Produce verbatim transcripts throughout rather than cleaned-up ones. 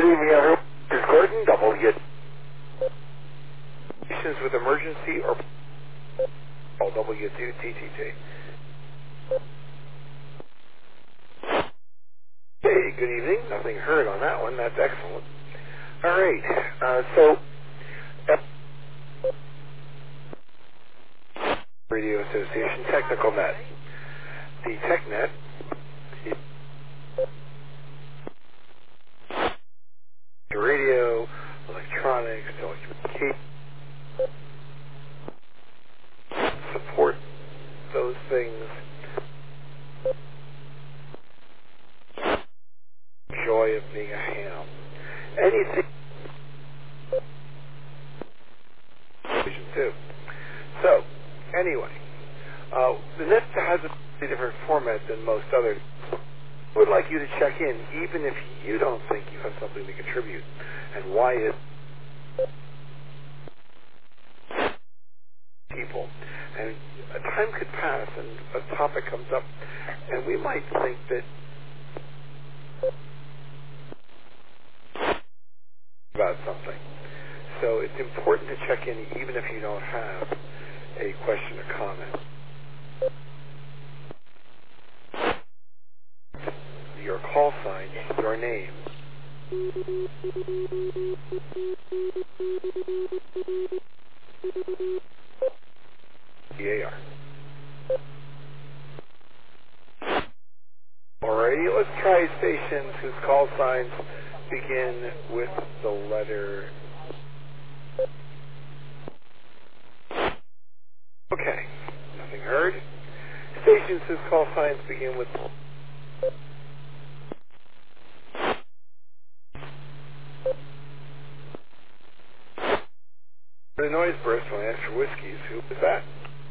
Good evening, everyone. This is Gordon, W. Patients with emergency or W two T T T. Hey, good evening. Nothing heard on that one. That's excellent. All right. Uh, so, Radio Association Technical Net. The TechNet is radio, electronics, telecommunications, support those things, joy of being a ham. Anything too. So, anyway, uh, the net has a different format than most others. I would like you to check in, even if you don't think you have something to contribute. And why is people? And a time could pass and a topic comes up, and we might think that about something. So it's important to check in even if you don't have a question or comment. Your call sign, your name. B A R. Alrighty, let's try stations whose call signs begin with the letter. Okay, nothing heard. Stations whose call signs begin with the noise burst when I asked for whiskeys. Who was that?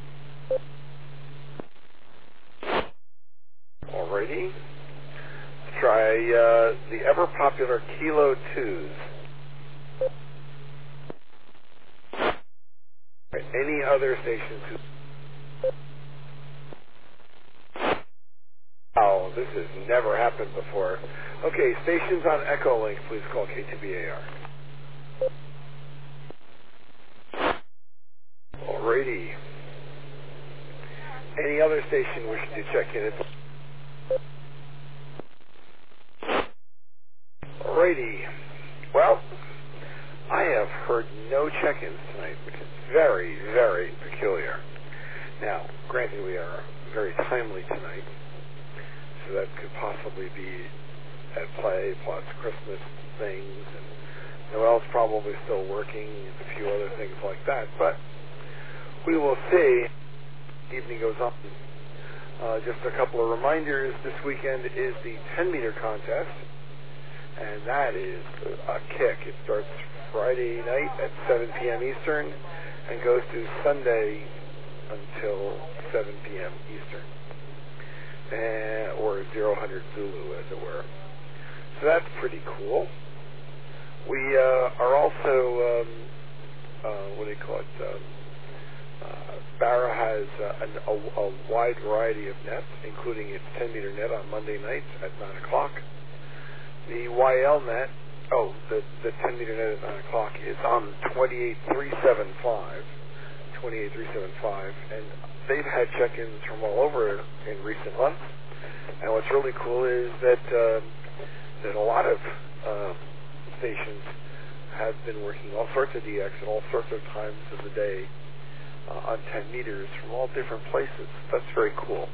Alrighty. Let's try uh, the ever popular Kilo twos. Right. Any other stations who... Oh, this has never happened before. Okay, stations on Echolink, please call K T B A R. Alrighty. Any other station wishing to check in? Alrighty. Well, I have heard no check-ins tonight, which is very, very peculiar. Now, granted, we are very timely tonight, so that could possibly be at play, plus Christmas things, and Noel's probably still working, and a few other things like that, but we will see. Evening goes on. Uh, just a couple of reminders. This weekend is the ten meter contest, and that is a kick. It starts Friday night at seven p.m. Eastern and goes to Sunday until seven p.m. Eastern, and, or zero hundred Zulu, as it were. So that's pretty cool. We uh, are also, um, uh, what do you call it, um, Uh, Barra has uh, an, a, a wide variety of nets, including its ten meter net on Monday nights at nine o'clock. The Y L net, oh, the, the ten meter net at nine o'clock is on twenty-eight three seventy-five, twenty-eight three seventy-five, and they've had check-ins from all over in recent months. And what's really cool is that uh, that a lot of uh, stations have been working all sorts of D X at all sorts of times of the day. Uh, on ten meters from all different places. That's very cool.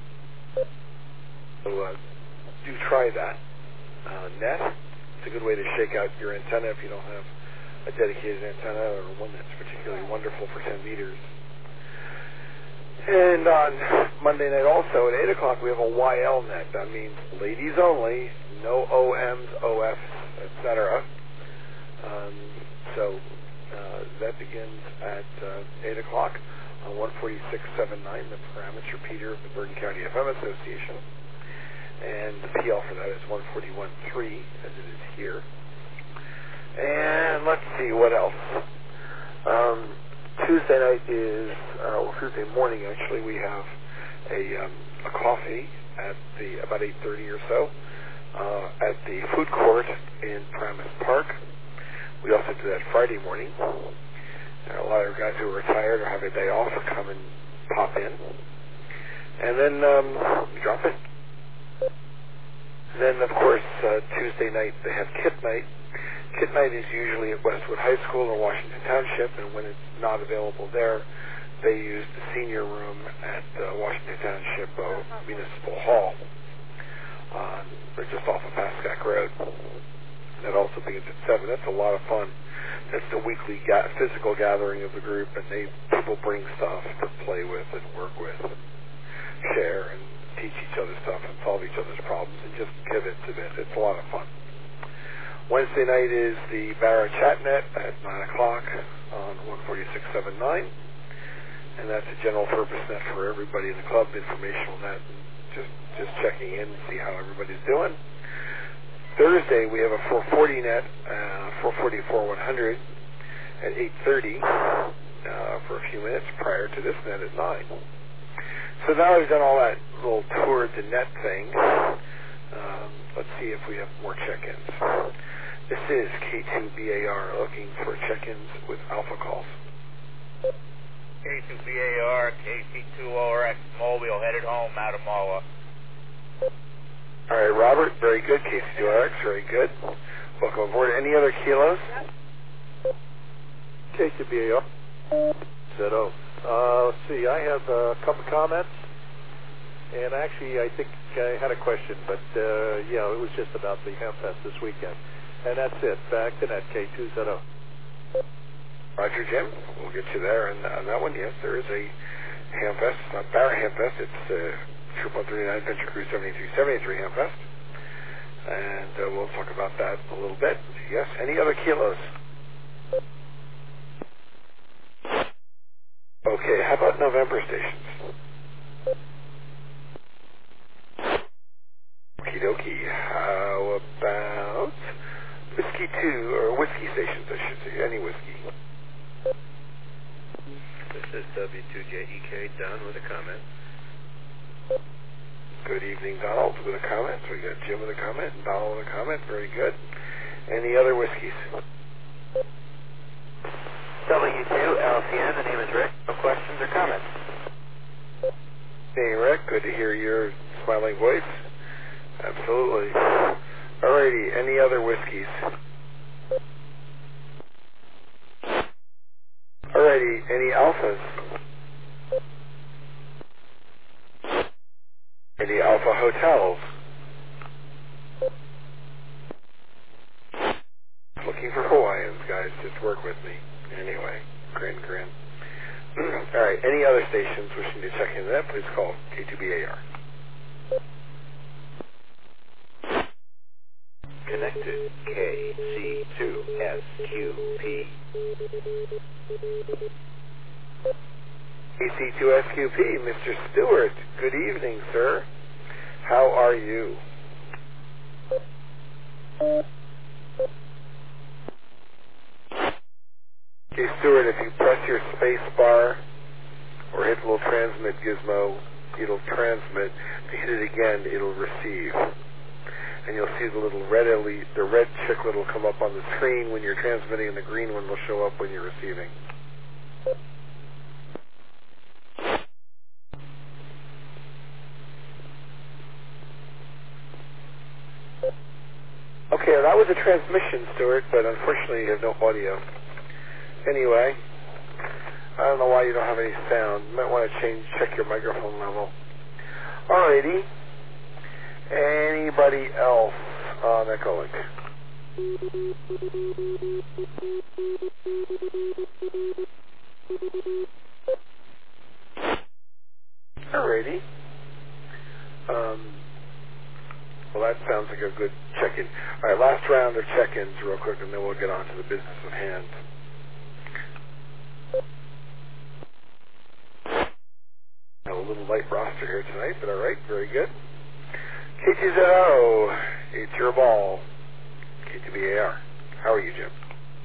So uh, do try that. Uh, net, it's a good way to shake out your antenna if you don't have a dedicated antenna or one that's particularly wonderful for ten meters. And on Monday night also at eight o'clock we have a Y L net. That means ladies only, no O Ms, O Fs, et cetera. Um, so Uh, that begins at uh, eight o'clock on one forty-six point seven nine, the parameter repeater of the Bergen County F M Association. And the P L for that is one forty-one point three, as it is here. And let's see, what else? Um, Tuesday night is, uh, well, Tuesday morning, actually, we have a, um, a coffee at the about eight thirty or so uh, at at the food court in Paramus Park. We also do that Friday morning. And a lot of guys who are retired or have a day off come and pop in. And then um, drop it. Then, of course, uh, Tuesday night they have Kit Night. Kit Night is usually at Westwood High School in Washington Township, and when it's not available there, they use the senior room at uh, Washington Township uh, Municipal Hall. Uh, they're just off of Pascack Road. That also begins at seven. That's a lot of fun. That's the weekly ga- physical gathering of the group, and they people bring stuff to play with and work with, and share and teach each other stuff and solve each other's problems and just pivot to this. It's a lot of fun. Wednesday night is the Barra Chatnet at nine o'clock on one forty-six seventy-nine, and that's a general purpose net for everybody in the club, informational net, and just, just checking in and see how everybody's doing. Thursday we have a four forty net, uh, four forty-four one hundred at eight thirty uh, for a few minutes prior to this net at nine. So now we've done all that little tour to net thing. Um, let's see if we have more check-ins. This is K two B A R looking for check-ins with alpha calls. K two B A R, K C two O R X, Mobile, headed home out of M O A. All right, Robert, very good. K C two O R X, very good. Welcome aboard. Any other kilos? K two B A R. Z O. Uh, let's see, I have a couple comments, and actually I think I had a question, but uh, yeah, it was just about the Hamfest this weekend. And that's it. Back to net, K two Z O. Roger, Jim. We'll get you there. And on that one, yes, there is a Hamfest. It's not Barra Hamfest. It's uh, Troop one thirty-nine Venture Crew seventy-three seventy-three Hamfest. And uh, we'll talk about that a little bit. Yes. Any other kilos? Okay. How about November stations? Okie dokie. How about Whiskey two, or Whiskey stations, I should say. Any whiskey. This is W two J E K, Don with a comment. Good evening, Donald, with a comment. So we got Jim with a comment and Donald with a comment. Very good. Any other whiskeys? W two L C N, the name is Rick. No questions or comments? Hey, Rick. Good to hear your smiling voice. Absolutely. Alrighty. Any other whiskeys? Alrighty. Any alphas? Any alpha hotels? Looking for Hawaiians, guys. Just work with me. Anyway, grin, grin. All right. Any other stations wishing to check into that, please call K two B A R. Connected K C two S Q P. K C two S Q P, Mister Stewart. Good evening, sir. How are you? Okay, Stewart, if you press your space bar or hit the little transmit gizmo, it'll transmit. If you hit it again, it'll receive. And you'll see the little red L E D, the red chiclet will come up on the screen when you're transmitting, and the green one will show up when you're receiving. Okay, that was a transmission, Stuart, but unfortunately you have no audio. Anyway, I don't know why you don't have any sound. You might want to change, check your microphone level. Alrighty. Anybody else on Echolink? Alrighty. Um, well, that sounds like a good check-in. All right, last round of check-ins real quick, and then we'll get on to the business at hand. Have a little light roster here tonight, but all right, very good. K two Z O, it's your ball. K two B A R. How are you, Jim?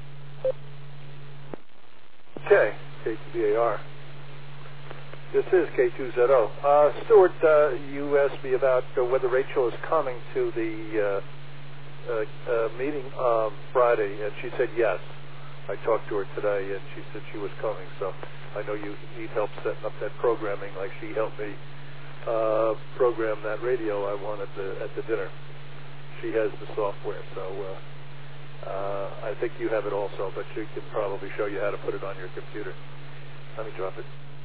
Okay, K two B A R. This is K two Z O. Uh, Stuart, uh, you asked me about uh, whether Rachel is coming to the uh, uh, uh, meeting um, Friday, and she said yes. I talked to her today, and she said she was coming. So I know you need help setting up that programming, like she helped me uh, program that radio I wanted the, at the dinner. She has the software, so uh, uh, I think you have it also, but she can probably show you how to put it on your computer. Let me drop it.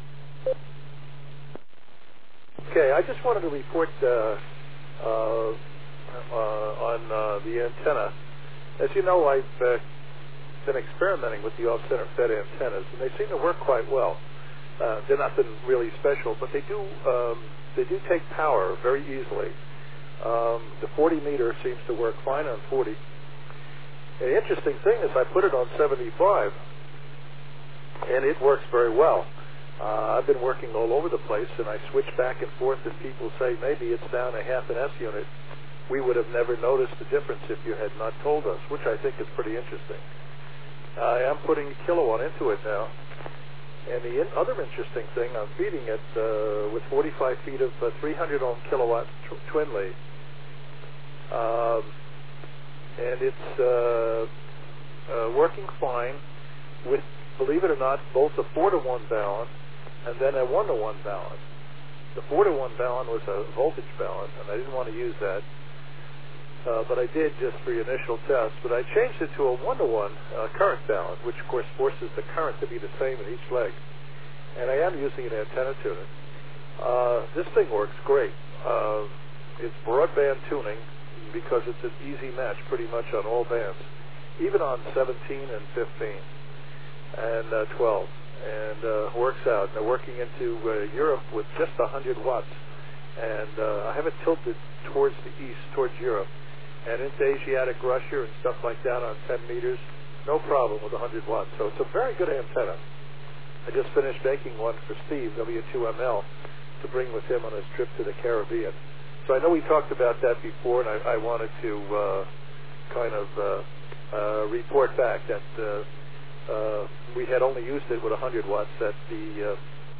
Okay, I just wanted to report uh, uh, uh, on uh, the antenna. As you know, I've uh, been experimenting with the off-center fed antennas, and they seem to work quite well. Uh, they're nothing really special, but they do um, they do take power very easily. Um, the forty meter seems to work fine on forty. The interesting thing is I put it on seventy-five, and it works very well. Uh, I've been working all over the place, and I switch back and forth, and people say maybe it's down a half an S unit. We would have never noticed the difference if you had not told us, which I think is pretty interesting. I am putting a kilowatt into it now. And the in other interesting thing, I'm feeding it uh, with forty-five feet of uh, three hundred ohm kilowatt tw twin lead. Um, and it's uh, uh, working fine with, believe it or not, both a four to one balun and then a one to one balun. The four to one balun was a voltage balun, and I didn't want to use that. Uh, but I did just for the initial test. But I changed it to a one to one uh, current balun, which of course forces the current to be the same in each leg. And I am using an antenna tuner. Uh, this thing works great. Uh, it's broadband tuning because it's an easy match pretty much on all bands, even on seventeen and fifteen and uh, twelve. And uh, works out. And they're working into uh, Europe with just one hundred watts. And uh, I have it tilted towards the east, towards Europe. And into Asiatic Russia and stuff like that on ten meters, no problem with one hundred watts. So it's a very good antenna. I just finished making one for Steve, W two M L, to bring with him on his trip to the Caribbean. So I know we talked about that before, and I, I wanted to uh, kind of uh, uh, report back that uh, uh, we had only used it with one hundred watts at the...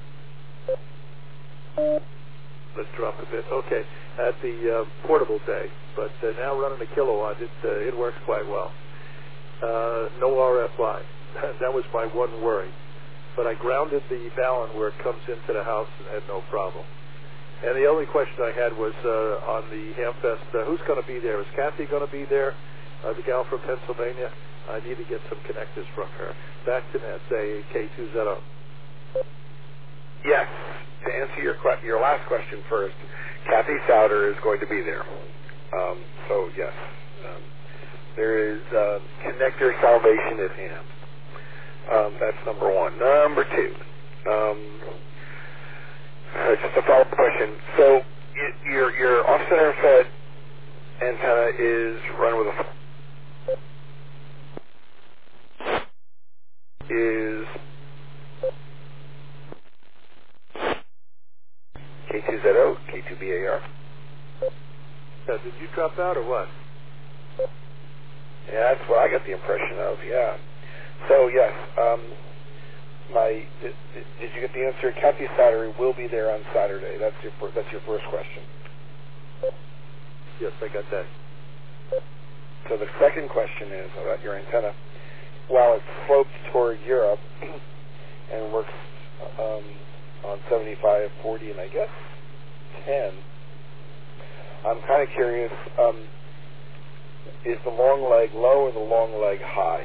Uh, let's drop a bit. Okay, at the uh, portable day. But uh, now running a kilowatt, it, uh, it works quite well. Uh, no R F I. That was my one worry. But I grounded the balun where it comes into the house and had no problem. And the only question I had was uh, on the Hamfest, uh, who's going to be there? Is Kathy going to be there, uh, the gal from Pennsylvania? I need to get some connectors from her. Back to Ned, say K two Z O. Yes. To answer your que your last question first, Kathy Souter is going to be there. Um, so, yes, um, there is uh, connector salvation at hand. Um, that's number one. Number two, um, uh, just a follow-up question. So, it, your, your off-center fed antenna is run with a... is K two Z O, K two B A R. Yeah, did you drop out or what? Yeah, that's what I got the impression of, yeah. So, yes, um, my, did, did you get the answer? Kathy Souter will be there on Saturday. That's your, that's your first question. Yes, I got that. So the second question is about your antenna. While it slopes toward Europe and works um, on seventy-five, forty, and I guess ten, I'm kind of curious, um, is the long leg low or the long leg high?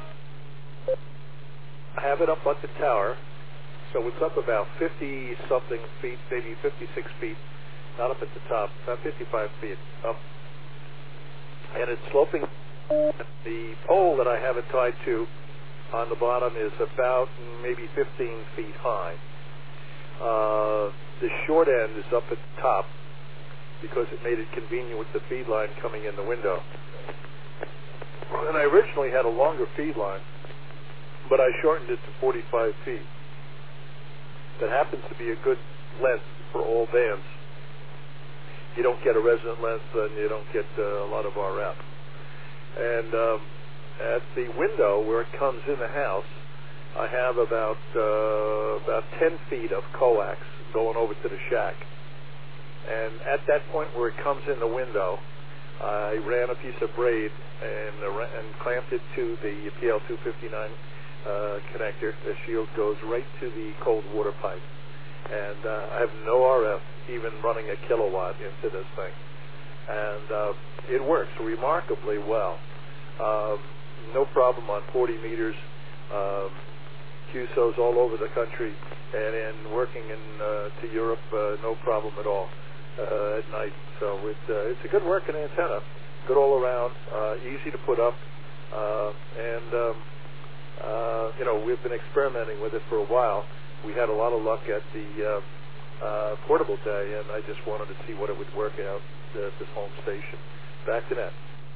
I have it up at the tower, so it's up about fifty-something feet, maybe fifty-six feet, not up at the top, about fifty-five feet up. And it's sloping. The pole that I have it tied to on the bottom is about maybe fifteen feet high. Uh, the short end is up at the top because it made it convenient with the feed line coming in the window. And I originally had a longer feed line, but I shortened it to forty-five feet. That happens to be a good length for all bands. You don't get a resonant length and you don't get uh, a lot of R F. And um, at the window where it comes in the house, I have about uh, about ten feet of coax going over to the shack. And at that point where it comes in the window, I ran a piece of braid and, uh, and clamped it to the P L two fifty-nine uh, connector. The shield goes right to the cold water pipe. And uh, I have no R F even running a kilowatt into this thing. And uh, it works remarkably well. Um, no problem on forty meters. Um, Q S Os all over the country, and in working in uh, to Europe, uh, no problem at all uh, at night. So it, uh, it's a good working antenna, good all around, uh, easy to put up, uh, and um, uh, you know, we've been experimenting with it for a while. We had a lot of luck at the uh, uh, portable day, and I just wanted to see what it would work out at this home station. Back to that.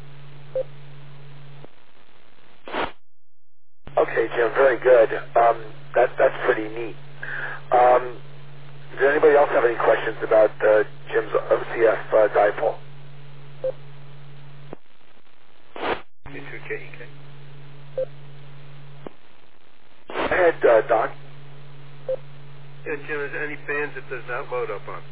Okay, Jim, very good. Um, that, that's pretty neat. Um, does anybody else have any questions about uh, Jim's O C F uh, dipole? Go ahead, uh, Doc. Yeah, Jim, is there any bands it does not load up on?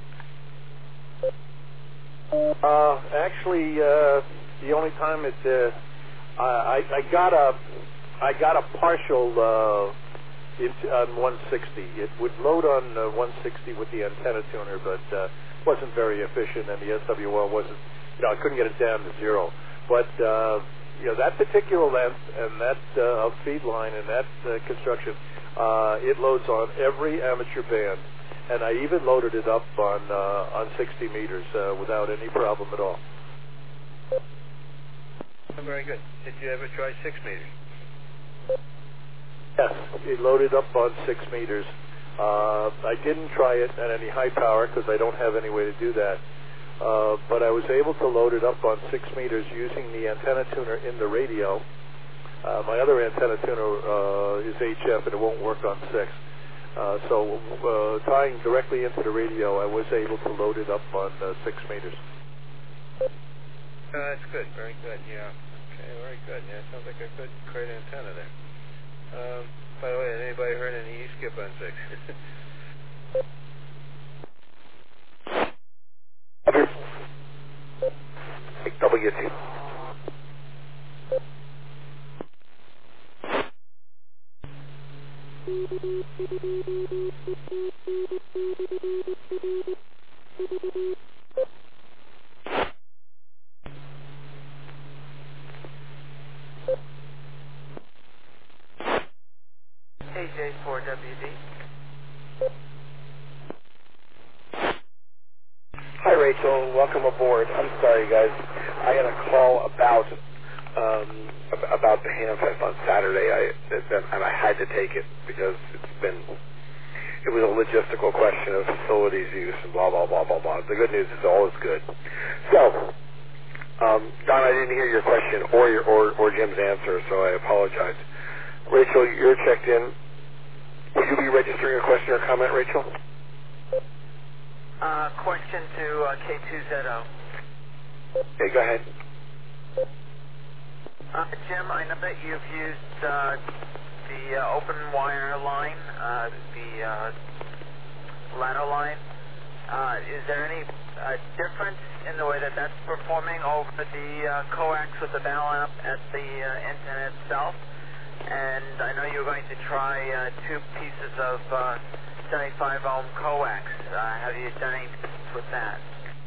Uh, actually, uh, the only time it, uh, I, I got a, I got a partial uh, into, on one sixty. It would load on uh, one sixty with the antenna tuner, but uh, wasn't very efficient, and the S W L wasn't, you know, I couldn't get it down to zero. But uh, you know, that particular length and that uh, feed line and that uh, construction, uh, it loads on every amateur band. And I even loaded it up on uh, on sixty meters uh, without any problem at all. Very good. Did you ever try six meters? Yes, it loaded up on six meters. Uh, I didn't try it at any high power because I don't have any way to do that. Uh, but I was able to load it up on six meters using the antenna tuner in the radio. Uh, my other antenna tuner uh, is H F and it won't work on six. Uh, so uh, tying directly into the radio, I was able to load it up on uh, six meters. Uh, that's good. Very good. Yeah. Okay. Very good. Yeah. Sounds like a good, great antenna there. Um, by the way, has anybody heard any E-skip on six? W two. A J four W D. Hi, Rachel. Welcome aboard. I'm sorry, guys. I had a call about um, about the Hamfest on Saturday, I, and I had to take it because it's been it was a logistical question of facilities use and blah blah blah blah blah. The good news is all is good. So, um, Don, I didn't hear your question or your or, or Jim's answer, so I apologize. Rachel, you're checked in. Will you be registering a question or comment, Rachel? Uh, question to uh, K two Z O. Okay, go ahead. Uh, Jim, I know that you've used uh, the uh, open wire line, uh, the uh, ladder line. Uh, is there any uh, difference in the way that that's performing over the uh, coax with the bow lamp at the uh, antenna itself? And I know you're going to try uh, two pieces of uh, seventy-five ohm coax. Uh, have you done anything with that?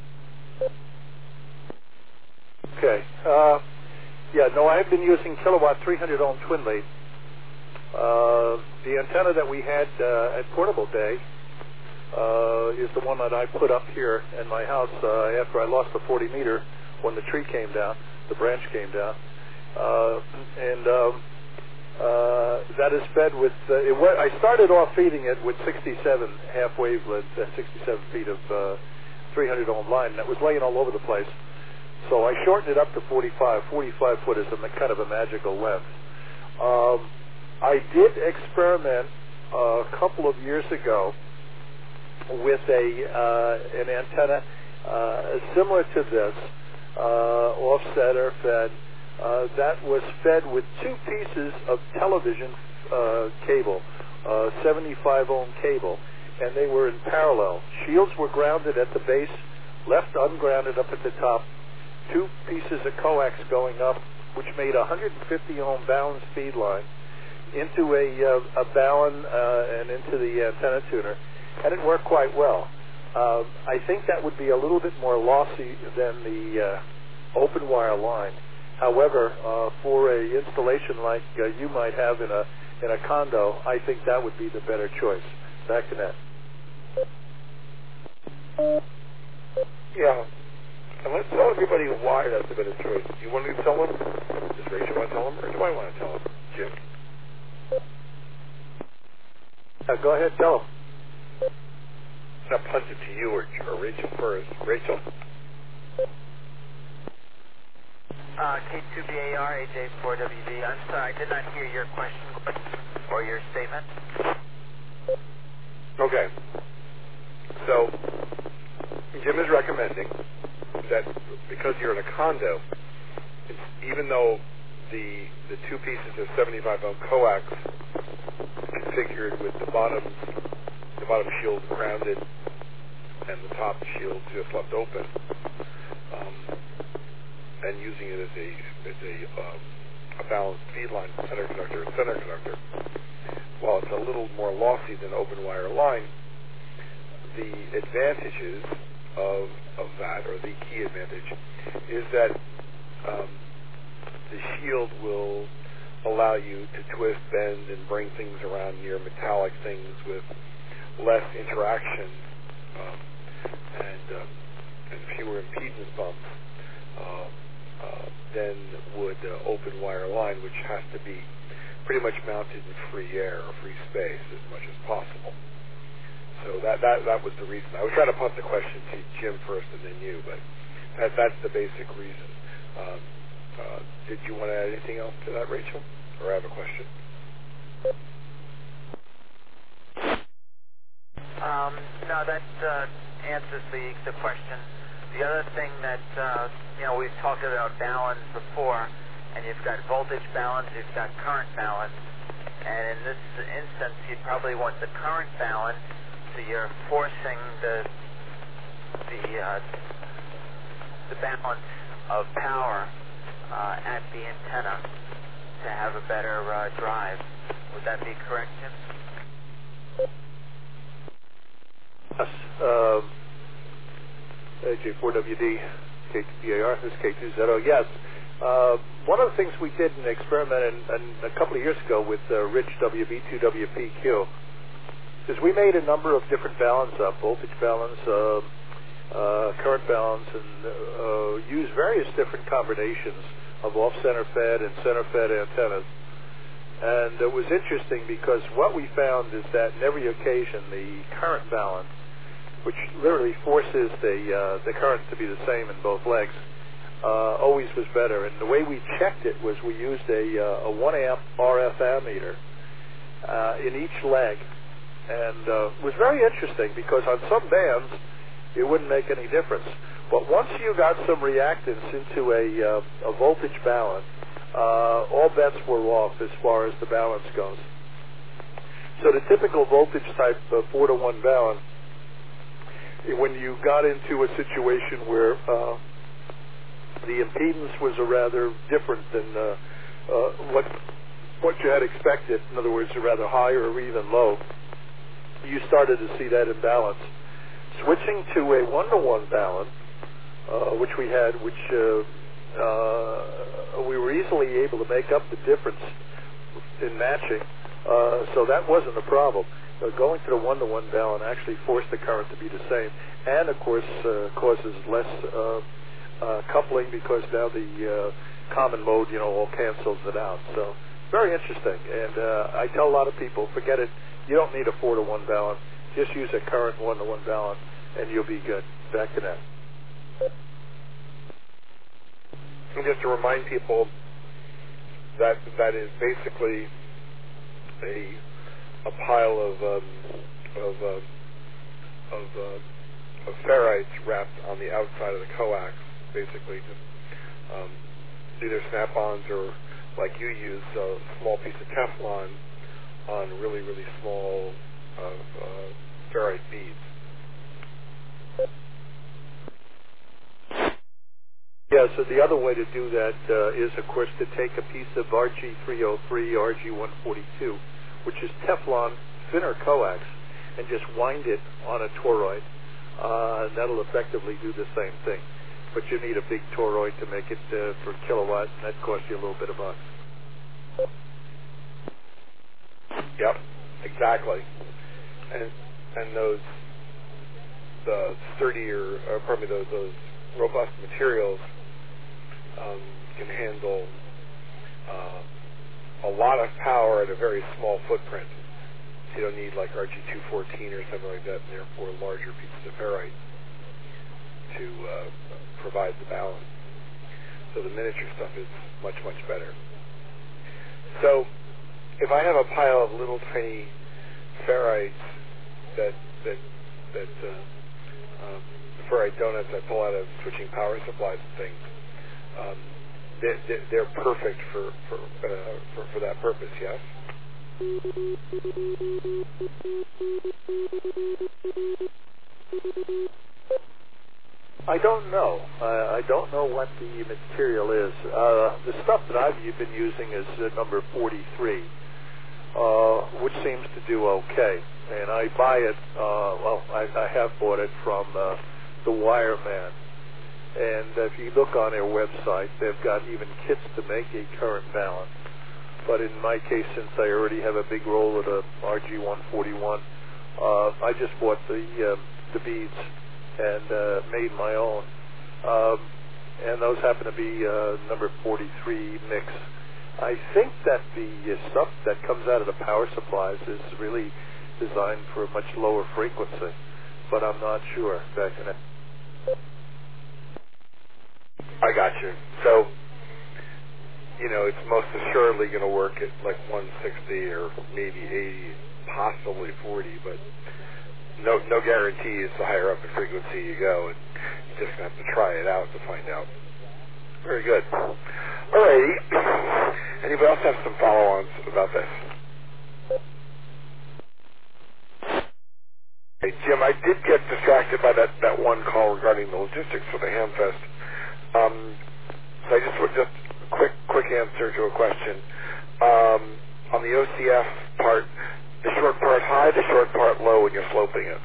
Okay. Uh, yeah, no, I've been using kilowatt three hundred ohm twin lead. Uh, the antenna that we had uh, at Portable Day uh, is the one that I put up here in my house uh, after I lost the forty meter when the tree came down, the branch came down. Uh, and um, uh, that is fed with, uh, it went, I started off feeding it with sixty-seven half wavelength, uh, sixty-seven feet of uh, three hundred ohm line, and that was laying all over the place. So I shortened it up to forty-five. forty-five foot is a kind of a magical length. Um, I did experiment uh, a couple of years ago with a uh, an antenna uh, similar to this, uh, offsetter fed, uh, that was fed with two pieces of television uh, cable, uh, seventy-five ohm cable, and they were in parallel. Shields were grounded at the base, left ungrounded up at the top, two pieces of coax going up, which made a one hundred fifty ohm balance feed line into a, uh, a balun uh, and into the antenna tuner, and it worked quite well. Uh, I think that would be a little bit more lossy than the uh, open wire line. However, uh, for a installation like uh, you might have in a in a condo, I think that would be the better choice. Back to that. Yeah. And let's tell everybody why that's a better choice. Do you want me to tell them? Does Rachel want to tell them, or do I want to tell them? Jim. Uh, go ahead, tell them. I'll punt it to you or, or Rachel first. Rachel. Uh, K two B A R, H A four W D. I'm sorry, I did not hear your question or your statement. Okay. So, Jim is recommending that because you're in a condo, it's, even though the the two pieces of seventy-five ohm coax configured with the bottom the bottom shield grounded and the top shield just left open, um, and using it as a as a um, a balanced feed line center conductor and center conductor, while it's a little more lossy than open wire line, the advantages of of that, or the key advantage, is that um, the shield will allow you to twist, bend, and bring things around near metallic things with less interaction um, and, um, and fewer impedance bumps uh, uh, than would uh, open wire line, which has to be pretty much mounted in free air or free space as much as possible. So that, that that was the reason. I was trying to punt the question to Jim first and then you, but that, that's the basic reason. Um, uh, did you want to add anything else to that, Rachel? Or I have a question? Um, no, that uh, answers the, the question. The other thing that, uh, you know, we've talked about balance before, and you've got voltage balance, you've got current balance, and in this instance, you'd probably want the current balance. So you're forcing the the uh, the balance of power uh, at the antenna to have a better uh, drive. Would that be correct, Jim? Yes. Um, H A four W D, K two B A R, this is K two Z O. Yes. Uh, one of the things we did in an experiment in, in a couple of years ago with uh, Rich W B two W P Q is we made a number of different balance up, voltage balance, uh, uh, current balance, and uh, used various different combinations of off-center fed and center fed antennas. And it was interesting because what we found is that in every occasion the current balance, which literally forces the uh, the current to be the same in both legs, uh, always was better. And the way we checked it was we used a, uh, a one amp R F ammeter uh, in each leg. And uh, it was very interesting because on some bands it wouldn't make any difference. But once you got some reactance into a, uh, a voltage balance, uh, all bets were off as far as the balance goes. So the typical voltage type uh, four to one balance, when you got into a situation where uh, the impedance was a rather different than uh, uh, what what you had expected, in other words, a rather high or even low, you started to see that imbalance. Switching to a one-to-one balance, uh, which we had, which uh, uh, we were easily able to make up the difference in matching, uh, so that wasn't a problem. Uh, going to the one-to-one balance actually forced the current to be the same, and of course uh, causes less uh, uh, coupling because now the uh, common mode, you know, all cancels it out. So very interesting, and uh, I tell a lot of people, forget it. You don't need a four to one balance. Just use a current one to one balance, and you'll be good. Back to that. And just to remind people that that is basically a a pile of um, of uh, of, uh, of ferrites wrapped on the outside of the coax, basically just um, either snap-ons or, like you use, a small piece of Teflon on really, really small uh, uh, ferrite beads. Yeah, Yeah, so the other way to do that uh, is, of course, to take a piece of R G three oh three, R G one forty-two, which is Teflon thinner coax, and just wind it on a toroid. Uh, that'll effectively do the same thing. But you need a big toroid to make it uh, for kilowatt, and that costs you a little bit of bucks. Yep, exactly. And and those the sturdier, or pardon me, those those robust materials um, can handle uh, a lot of power at a very small footprint. So you don't need like R G two fourteen or something like that, and therefore larger pieces of ferrite to uh, provide the balance. So the miniature stuff is much, much better. So if I have a pile of little tiny ferrites that that that uh, um, ferrite donuts I pull out of switching power supplies and things, um, they're, they're perfect for for, uh, for for that purpose. Yes. I don't know. Uh, I don't know what the material is. Uh, the stuff that I've been using is uh, number forty-three, uh, which seems to do okay. And I buy it, uh, well, I, I have bought it from uh, the Wireman. And if you look on their website, they've got even kits to make a current balance. But in my case, since I already have a big roll of the R G one forty-one, uh, I just bought the uh, the beads and uh, made my own. Um, and those happen to be uh, number forty-three mix. I think that the uh, stuff that comes out of the power supplies is really designed for a much lower frequency, but I'm not sure. Back in it. I got you. So, you know, it's most assuredly going to work at like one sixty or maybe eighty, possibly forty, but no no guarantees the higher up in frequency you go, and you're just going to have to try it out to find out. Very good. All righty. Anybody else have some follow-ons about this? Hey, Jim, I did get distracted by that, that one call regarding the logistics for the Hamfest. Um, so I just would just quick quick answer to a question. Um, on the O C F part, the short part high, the short part low when you're sloping it.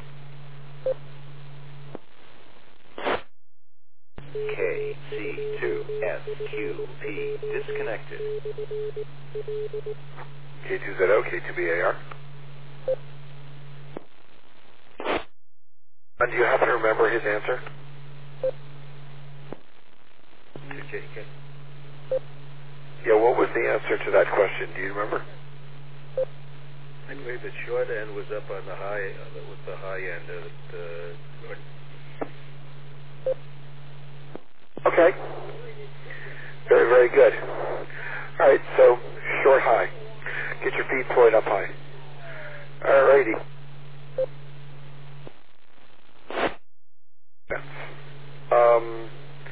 K C two S Q P disconnected. K two Z O, K two B A R. And do you happen to remember his answer? J K. Yeah, what was the answer to that question? Do you remember? I believe the short end was up on the high, uh, with the high end of the. Okay. Very, very good. All right, so short high. Get your feet poised up high. All righty. Um,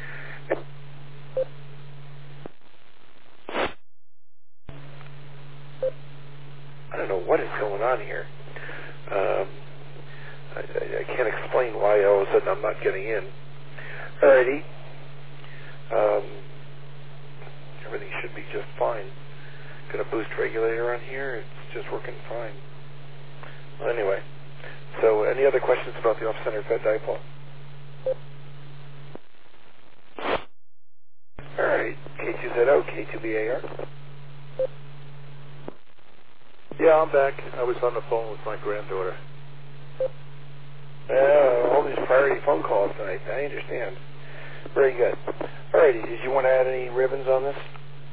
I don't know what is going on here. Um, I, I, I can't explain why all of a sudden I'm not getting in. All righty. Um, everything should be just fine. Got a boost regulator on here. It's just working fine. Well, anyway, so any other questions about the off-center fed dipole? All right, K two Z O, K two B A R. Yeah, I'm back. I was on the phone with my granddaughter. Uh, all these priority phone calls tonight. I understand. Very good. All righty, did you want to add any ribbons on this?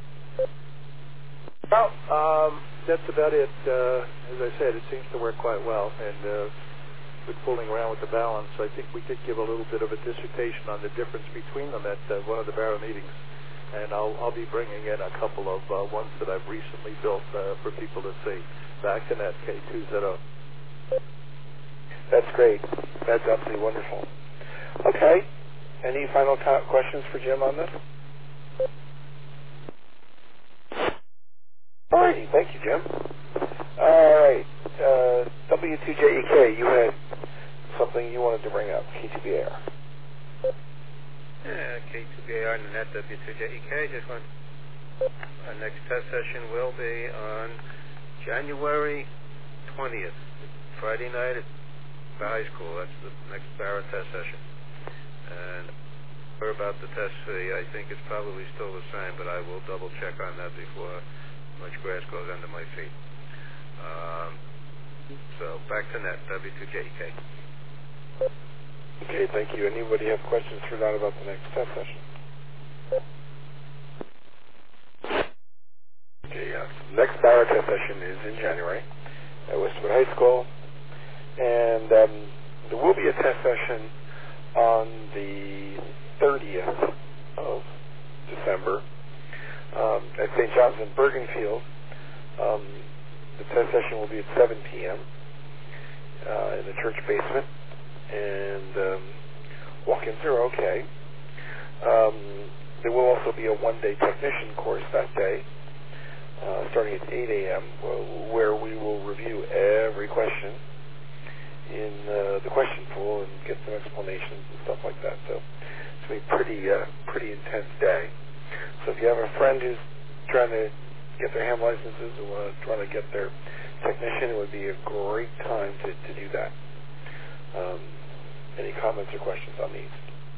Well, um, that's about it. Uh, as I said, it seems to work quite well. And uh, with fooling around with the balance, I think we could give a little bit of a dissertation on the difference between them at uh, one of the Barrow meetings. And I'll, I'll be bringing in a couple of uh, ones that I've recently built uh, for people to see. Back in that K two Z O. That's great. That's absolutely wonderful. Okay. Any final co- questions for Jim on this? All righty. Thank you, Jim. All right. Uh, W two J E K, you had something you wanted to bring up. K two B A R. Yeah, K two B A R and the net W two J E K. Just want our next test session will be on January twentieth, Friday night at the high school. That's the next Barra test session. And we're about the test fee. I think it's probably still the same, but I will double check on that before much grass goes under my feet. Um, so back to net, W two J E K. Okay, thank you. Anybody have questions for Don about the next test session? Okay, uh, next Barra test session is in January at Westwood High School, and um, there will be a test session on the thirtieth of December um, at Saint John's in Bergenfield. Um, the test session will be at seven p.m. Uh, in the church basement, and um, walk-ins are okay. Um, there will also be a one-day technician course that day, uh, starting at eight a.m., where we will review every question in uh, the question pool and get some explanations and stuff like that. So it's going to be a pretty, uh, pretty intense day. So if you have a friend who's trying to get their ham licenses or uh, trying to get their technician, it would be a great time to, to do that. Um, any comments or questions on these?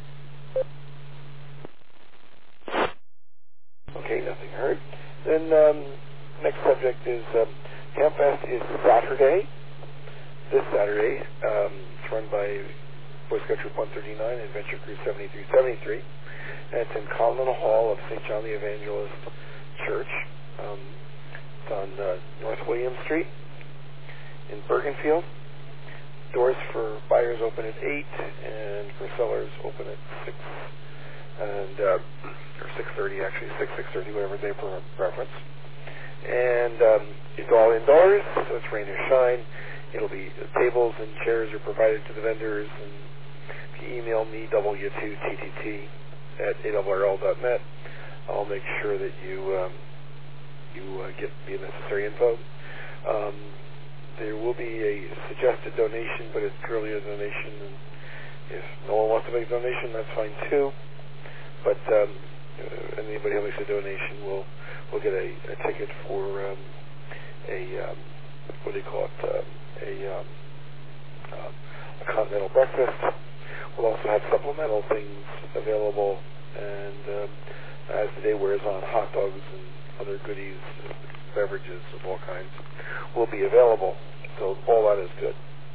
Okay, nothing heard. Then um, next subject is um, HamFest is Saturday. This Saturday, um, it's run by Boy Scout Troop one thirty-nine, Adventure Crew seventy-three seventy-three, and it's in Continental Hall of Saint John the Evangelist Church. Um, it's on uh, North William Street in Bergenfield. Doors for buyers open at eight, and for sellers open at six, and uh, or six thirty actually, six six thirty, whatever they preference. And um, it's all indoors, so it's rain or shine. It'll be uh, tables and chairs are provided to the vendors, and if you email me W two T T T at A R R L dot net, I'll make sure that you um, you uh, get the necessary info. Um, There will be a suggested donation, but it's purely a donation. And if no one wants to make a donation, that's fine too. But um, uh, anybody who makes a donation will will get a, a ticket for um, a um, what do you call it? Uh, a, um, uh, a continental breakfast. We'll also have supplemental things available, and um, as the day wears on, hot dogs and other goodies, beverages of all kinds will be available. So all that is good.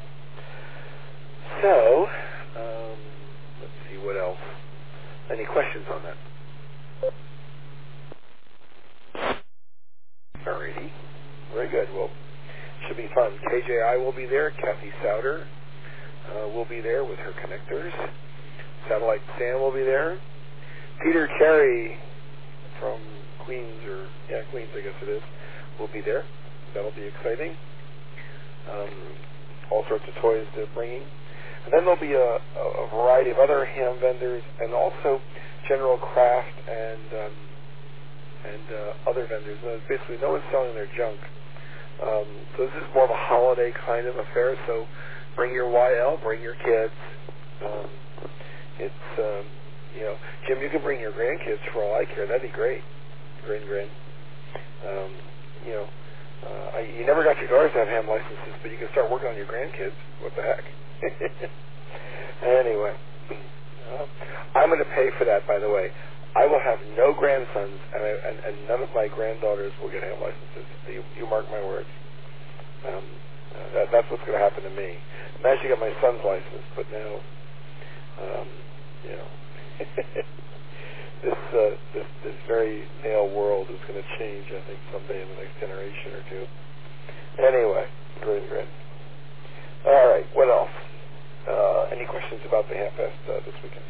So, um, let's see what else. Any questions on that? Alrighty. Very good. Well, should be fun. K J I will be there. Kathy Souter uh, will be there with her connectors. Satellite Sam will be there. Peter Carey from Queens, or yeah, Queens, I guess it is, will be there. That'll be exciting. Um, all sorts of toys they're bringing. And then there'll be a, a variety of other ham vendors, and also general craft and um, and uh, other vendors. And basically, no one's selling their junk. Um, so this is more of a holiday kind of affair. So bring your Y L, bring your kids. Um, it's um, you know, Jim, you can bring your grandkids for all I care. That'd be great. Grin, grin. Um, you know. Uh, I, you never got your daughters to have ham licenses, but you can start working on your grandkids. What the heck? Anyway, uh, I'm going to pay for that, by the way. I will have no grandsons, and, I, and, and none of my granddaughters will get ham licenses. You, you mark my words. Um, uh, that, that's what's going to happen to me. I actually got my son's license, but now, um, you know, this, uh, this this very male world is going to change, I think, someday in the next generation or two. Anyway, great, great. All right, what else? Uh, any questions about the HamFest uh, this weekend?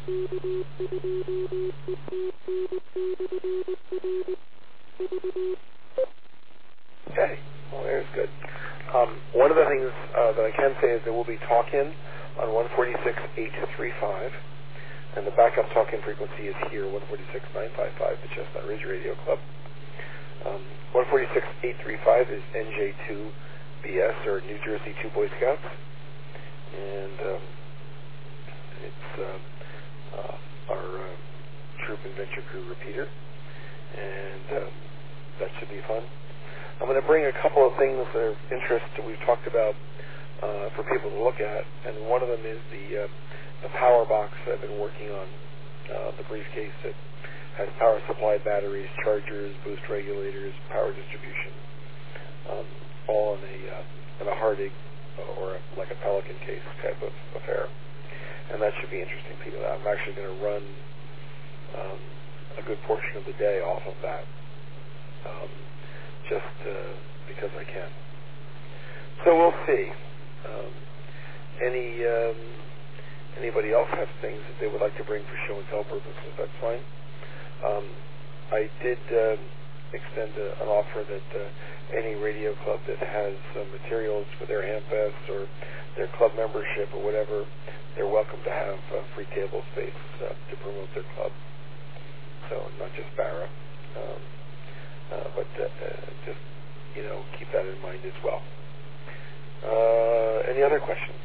Okay, well, there's good. Um, one of the things uh, that I can say is there will be talk-in on one forty-six eight thirty-five, and the backup talk-in frequency is here, one forty-six nine fifty-five, the Chestnut Ridge Radio Club. Um, one forty-six eight thirty-five is N J two B S, or New Jersey two Boy Scouts, and um, it's uh, uh, our uh, Troop and Venture Crew repeater, and um, that should be fun. I'm going to bring a couple of things that are of interest that we've talked about uh, for people to look at, and one of them is the uh, the power box that I've been working on, uh, the briefcase that has power supply batteries, chargers, boost regulators, power distribution, um, all in a uh, in a Hardig or a, like a Pelican case type of affair, and that should be interesting to people. I'm actually going to run um, a good portion of the day off of that, um, just uh, because I can. So we'll see. Um, any um, anybody else have things that they would like to bring for show and tell purposes? That's fine. Um, I did uh, extend a, an offer that uh, any radio club that has uh, materials for their Hamfest or their club membership or whatever, they're welcome to have uh, free table space uh, to promote their club. So not just Barra, um, uh, but uh, uh, just, you know, keep that in mind as well. Uh, any other questions?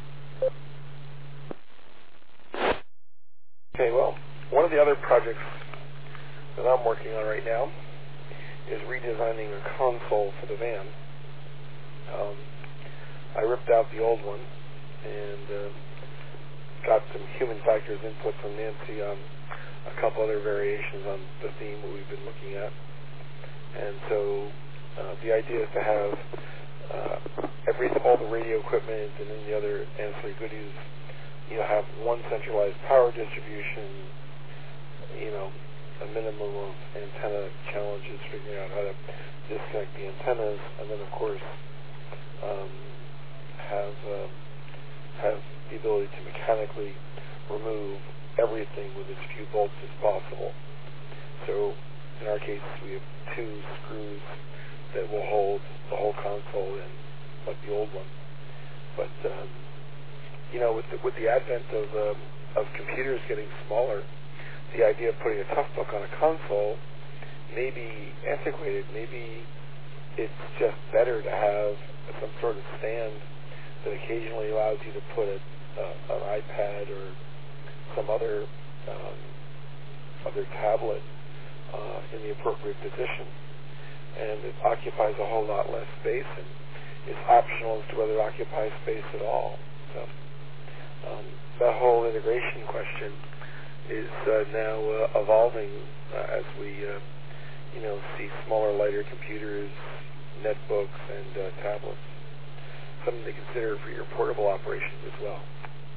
Okay, well, one of the other projects that I'm working on right now is redesigning a console for the van. Um, I ripped out the old one and uh, got some human factors input from Nancy on a couple other variations on the theme that we've been looking at. And so uh, the idea is to have uh, every all the radio equipment and then the other ancillary goodies, you know, have one centralized power distribution, you know, a minimum of antenna challenges, figuring out how to disconnect the antennas, and then of course um, have uh, have the ability to mechanically remove everything with as few bolts as possible. So in our case, we have two screws that will hold the whole console in, like the old one. But um, you know, with the, with the advent of um, of computers getting smaller, the idea of putting a tough book on a console may be antiquated. Maybe it's just better to have some sort of stand that occasionally allows you to put a, uh, an iPad or some other um, other tablet uh, in the appropriate position, and it occupies a whole lot less space, and it's optional as to whether it occupies space at all. So um, that whole integration question is uh, now uh, evolving uh, as we, uh, you know, see smaller, lighter computers, netbooks, and uh, tablets. Something to consider for your portable operations as well.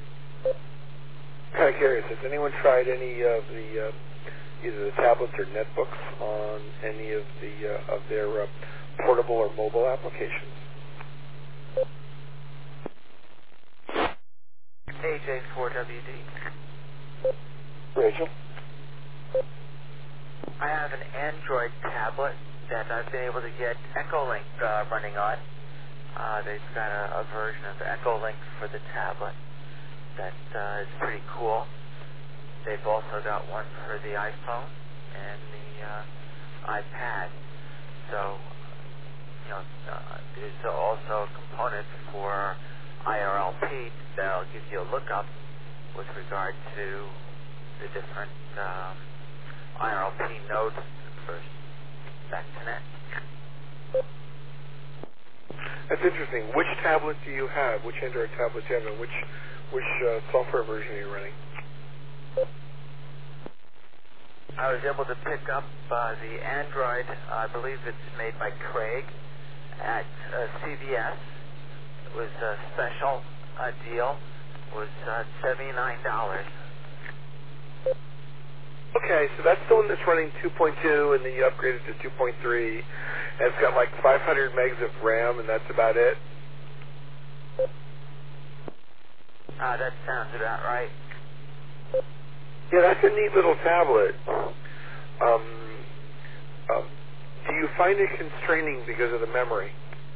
Kind of curious, has anyone tried any of the uh, either the tablets or netbooks on any of the uh, of their uh, portable or mobile applications? A J four W D. Rachel? I have an Android tablet that I've been able to get Echolink uh, running on. Uh, they've got a, a version of Echolink for the tablet that uh, is pretty cool. They've also got one for the iPhone and the uh, iPad. So, you know, uh, there's also a component for I R L P that'll give you a lookup with regard to the different um, I R L P nodes for SpectNet. That's interesting. Which tablet do you have? Which Android tablet do you have, and which which uh, software version are you running? I was able to pick up uh, the Android. I believe it's made by Craig at uh, C V S. It was a special uh, deal. It was uh, seventy-nine dollars. Okay, so that's the one that's running two point two, and then you upgraded to two point three, and it's got like five hundred megs of RAM, and that's about it? Uh, that sounds about right. Yeah, that's a neat little tablet. Um, um, do you find it constraining because of the memory?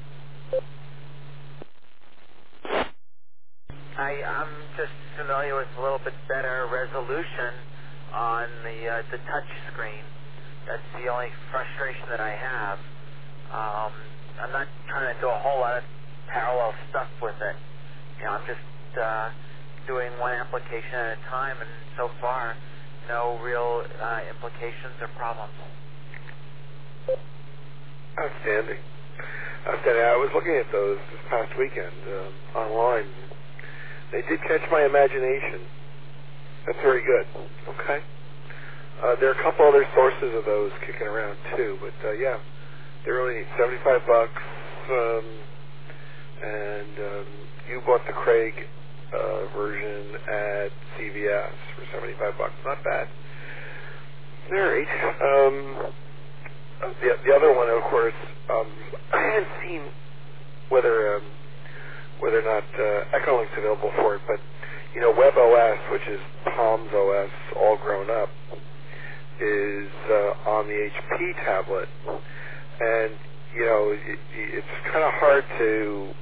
I, I'm just familiar with a little bit better resolution on the uh, the touch screen. That's the only frustration that I have. Um, I'm not trying to do a whole lot of parallel stuff with it. You know, I'm just uh, doing one application at a time, and so far no real uh, implications or problems. Outstanding. Outstanding. I was looking at those this past weekend uh, online. They did catch my imagination. That's very good. Okay. Uh, there are a couple other sources of those kicking around too, but uh, yeah, they're really neat. seventy-five bucks, um, and um, you bought the Craig uh, version at C V S for seventy-five bucks. Not bad. All right. Um, the, the other one, of course, um, I hadn't seen whether um, whether or not uh, Echolink's available for it, but you know, WebOS, which is Palms O S all grown up, is uh, on the H P tablet, and you know, it, it's kind of hard to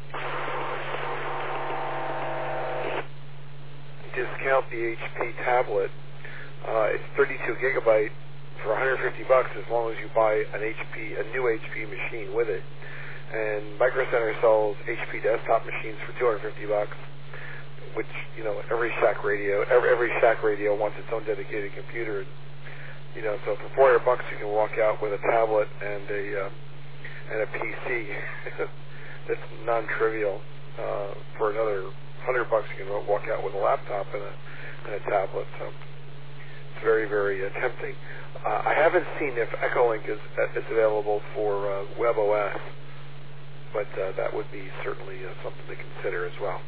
discount the H P tablet. Uh, it's thirty-two gigabyte for one hundred fifty bucks as long as you buy an H P, a new H P machine with it. And Micro Center sells H P desktop machines for two hundred fifty bucks, which, you know, every shack radio, every, every shack radio wants its own dedicated computer. You know, so for four hundred bucks you can walk out with a tablet and a uh, and a P C. That's non-trivial. Uh, for another hundred bucks you can walk out with a laptop and a and a tablet. So it's very, very uh, tempting. Uh, I haven't seen if Echolink is is available for uh, WebOS, but uh, that would be certainly uh, something to consider as well.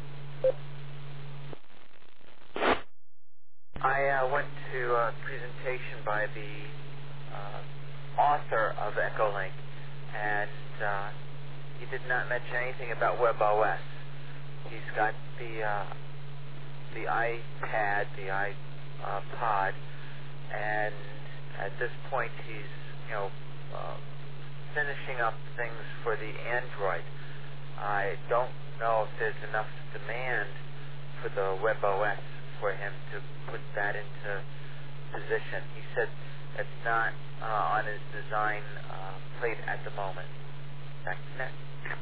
I uh, went to a presentation by the uh, author of Echolink, and uh, he did not mention anything about WebOS. He's got the uh, the iPad, the iPod, and at this point he's, you know, uh, finishing up things for the Android. I don't know if there's enough demand for the WebOS for him to put that into position. He said it's not uh, on his design uh, plate at the moment. Back to Nick.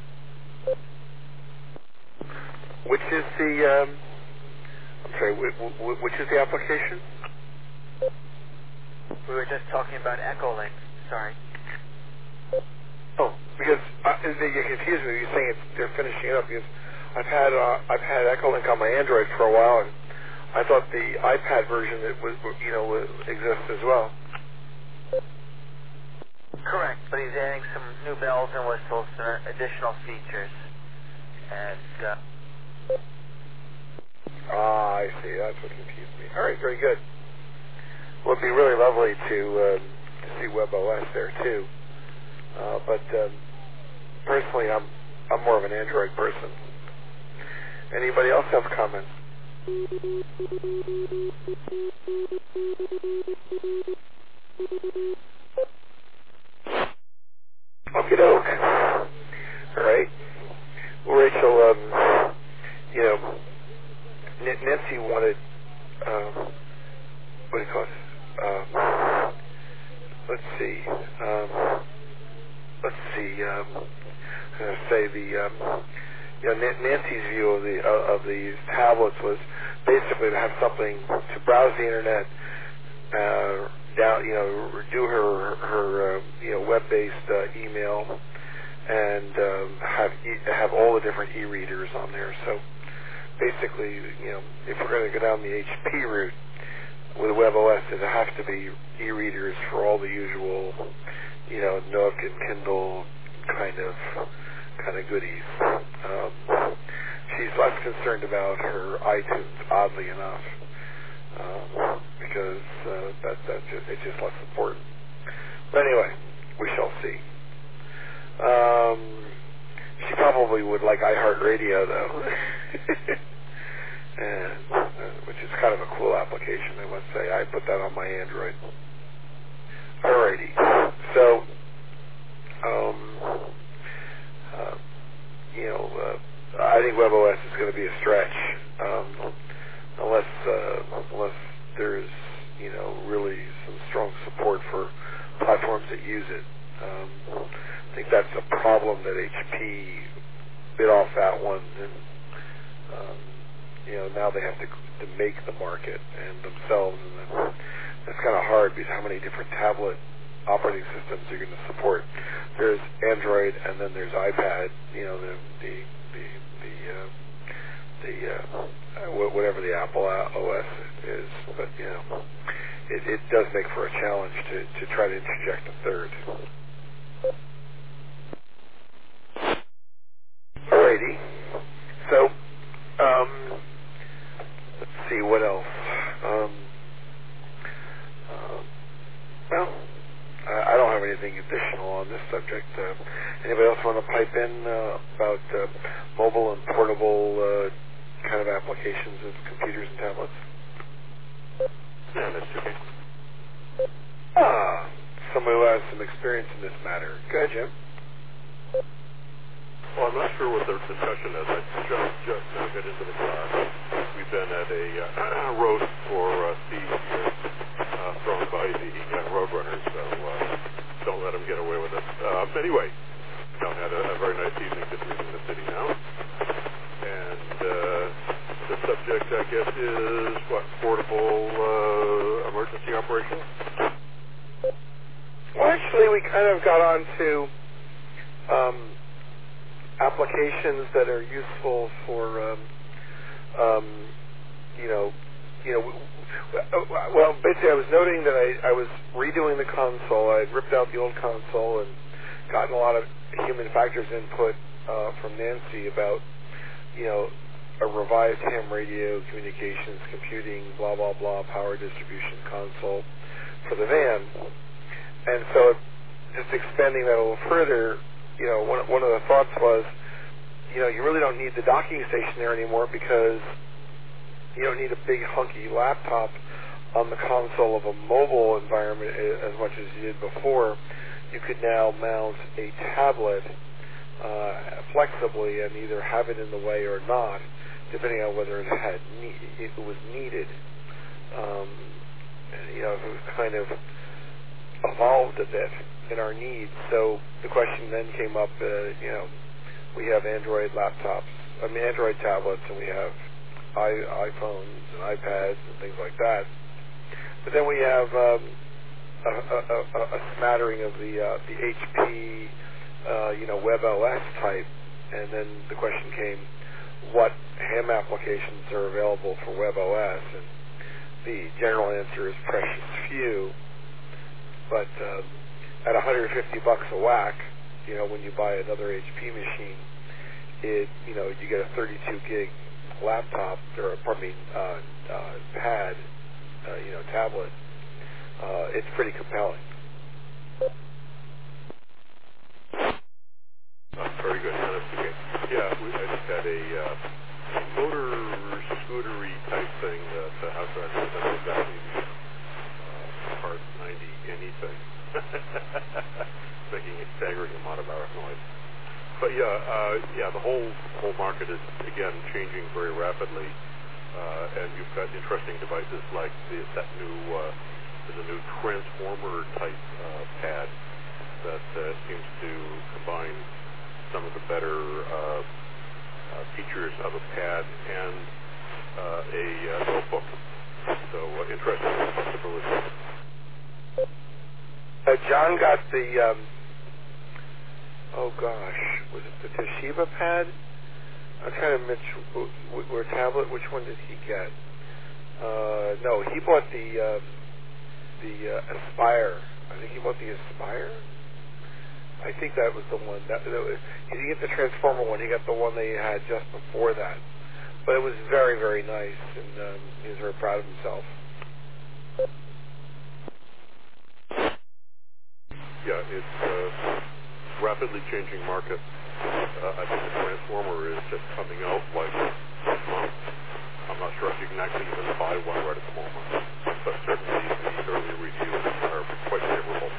Which is the, um, I'm sorry, w- w- which is the application? We were just talking about Echolink. Sorry. Oh, because uh, you confused me. You're saying it's, they're finishing it up because I've had uh, I've had Echolink on my Android for a while, and I thought the iPad version that was, you know, exists as well. Correct, but he's adding some new bells and whistles, some additional features, and. Uh, Ah, I see. That's what confused me. All right, very good. Well, it'd be really lovely to, um, to see WebOS there too. Uh, but um, personally, I'm I'm more of an Android person. Anybody else have comments? Okie doke. All right. Well, Rachel, um, you know, Nancy wanted, um, what do you call it? Um, let's see. Um, let's see. Um, I'm going to say the, um, you know, Nancy's view of the uh, of these tablets was basically to have something to browse the internet, uh, down, you know, do her her uh, you know web-based uh, email, and um, have e- have all the different e-readers on there. So basically, you know, if we're going to go down the H P route with WebOS, it has to be e-readers for all the usual, you know, Nook and Kindle kind of kind of goodies. Um, she's less concerned about her iTunes, oddly enough, um, because uh, that that just, it's just less important. But anyway, we shall see. Um, she probably would like iHeartRadio, though. And, uh, which is kind of a cool application, I must say. I put that on my Android. Alrighty. So, um, uh, you know, uh, I think WebOS is going to be a stretch, um, unless uh, unless there's, you know, really some strong support for platforms that use it. Um, I think that's a problem that H P bit off that one, and um, you know, now they have to to make the market and themselves, and then it's kind of hard because how many different tablet operating systems you're going to support. There's Android, and then there's iPad. You know, the the the the, uh, the uh, whatever the Apple O S is, but you know, it, it does make for a challenge to to try to interject a third. Alrighty, so um, let's see what else. Um, uh, well. I don't have anything additional on this subject. Uh, anybody else want to pipe in uh, about uh, mobile and portable uh, kind of applications of computers and tablets? Yeah, that's okay. Ah, somebody who has some experience in this matter. Go ahead, Jim. Well, I'm not sure what the discussion is. I just, just now got into the car. We've been at a uh, roast for uh, seed here uh, thrown by the uh, Roadrunners, so uh, don't let them get away with it. Uh, anyway, you know, had a, a very nice evening this week in the city now. And uh, the subject, I guess, is what, portable uh, emergency operations? Well, actually, we kind of got on to um, applications that are useful for, um, um, you know, you know. Well, basically, I was noting that I, I was redoing the console. I had ripped out the old console and gotten a lot of human factors input uh, from Nancy about, you know, a revised ham radio, communications, computing, blah, blah, blah, power distribution console for the van. And so just expanding that a little further, you know, one, one of the thoughts was, you know, you really don't need the docking station there anymore because you don't need a big hunky laptop on the console of a mobile environment as much as you did before. You could now mount a tablet uh, flexibly and either have it in the way or not, depending on whether it had ne- it was needed. Um, you know, it was kind of evolved a bit in our needs. So the question then came up, uh, you know, we have Android laptops, I mean Android tablets, and we have I- iPhones and iPads and things like that. But then we have um, a, a, a, a smattering of the uh, the H P, uh, you know, WebOS type, and then the question came, what ham applications are available for WebOS? And the general answer is precious few. But um, at one hundred fifty bucks a whack, you know, when you buy another H P machine, it, you know, you get a thirty-two gig laptop, or pardon me, uh, uh, pad, uh, you know, tablet. Uh, it's pretty compelling. Uh, very good. Yeah, that's okay. Yeah, we, I just had a uh, motor scootery type thing that uh, how should I say that exactly uh, part ninety anything, making a staggering amount of hour noise. But yeah, uh, yeah, the whole whole market is again changing very rapidly, uh, and you've got interesting devices like the, that new uh, there's a new transformer type uh, pad that uh, seems to combine some of the better uh, uh, features of a pad and uh, a uh, notebook. So uh, interesting possibilities. Uh, John got the. Um, Oh gosh, was it the Toshiba pad? I'm trying to mention, or tablet. Which one did he get? Uh, no, he bought the uh, the uh, Aspire. I think he bought the Aspire. I think that was the one. That, that was, he didn't get the Transformer one. He got the one they had just before that. But it was very, very nice, and um, he was very proud of himself. Yeah, it's uh, rapidly changing market. Uh, I think the Transformer is just coming out like this month. I'm not sure if you can actually even buy one right at the moment, but certainly the early reviews are quite favorable.